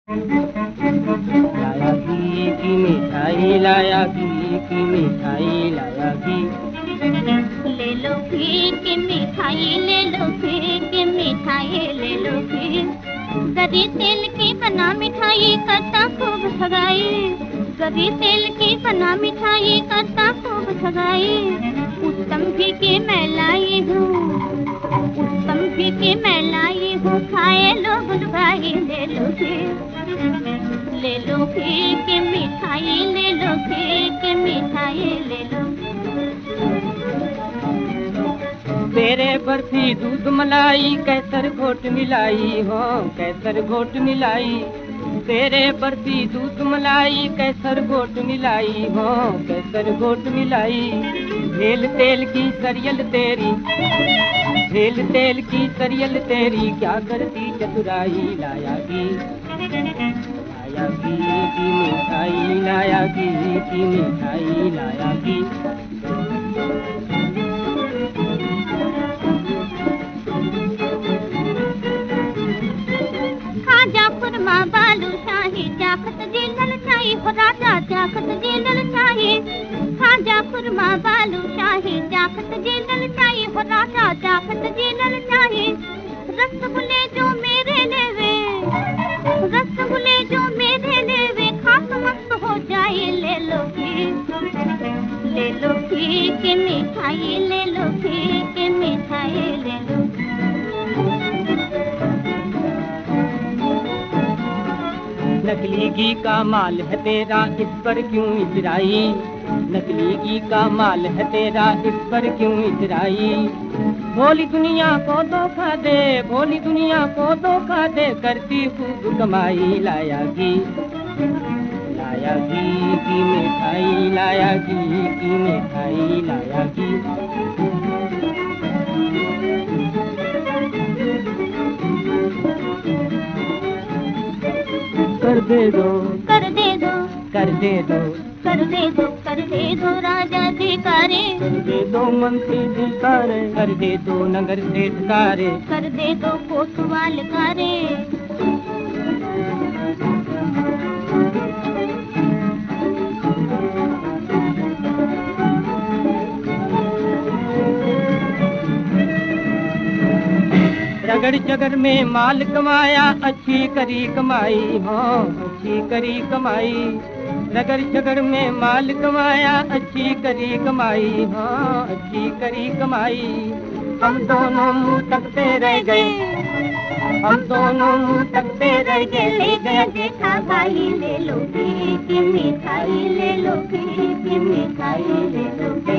लाया घी की मिठाई, लाया घी की मिठाई, लाया घी। ले लो घी की मिठाई, ले लो घी की मिठाई, ले लो घी। गरी तेल की बना मिठाई करता खूब ठगाई, गरी तेल की बना मिठाई करता खूब ठगाई। उत्तम घी की मैं लाई हूँ, उत्तम घी की मैं लाई हूँ, खाए लोग लुगाई। ले लो घी, ले लो घी की मिठाई, ले लो घी की मिठाई, ले लो। तेरे बर्फी दूध मलाई कैसर घोट मिलाई हो, कैसर घोट मिलाई। तेरे बर्फी दूध मलाई कैसर घोट मिलाई हो, कैसर घोट मिलाई। झेल तेल की सरियल तेरी, झेल तेल की सरियल तेरी, क्या करती चतुराई। लाया घी, लाया घी की मिठाई, लाया घी की मिठाई, लाया घी। खुरमा बालू शाही चाखत जी ललचाई हो राजा, चाखत जी ललचाई। खाजा खुरमा बालू शाही चाखत जी ललचाई हो राजा, चाखत जी ललचाई। रसगुल्ले जो मेरे लेवे, रसगुल्ले जो मेरे लेवे, खास मस्त हो जाए। ले लो घी, ले लो घी की मिठाई, ले लो घी की मिठाई, ले लो। नकली घी का माल है तेरा, इस पर क्यों इतराई। नकली घी का माल है तेरा, इस पर क्यों इतराई। भोली दुनिया को धोखा दे, भोली दुनिया को धोखा दे, करती खूब कमाई। लाया घी, लाया घी की मिठाई, लाया घी की मिठाई, लाया घी। कर दे दो, कर दे दो, कर दे दो, कर दे दो, कर दे दो राजा धिकारे, कर दे दो मंत्री धिकारे, कर दे दो नगर सेठ कारे, कर दे दो कोतवाल कारे। रगड़ जगर में माल कमाया, अच्छी करी कमाई हो, अच्छी करी कमाई। रगड़ जगर में माल कमाया, अच्छी करी कमाई हो, अच्छी करी कमाई। हम दोनों मुंह तकते रह गए, हम दोनों मुंह तकते रह गए। ले गया देखा भाई, ले लो घी की मिठाई, ले लो घी की मिठाई, ले लो।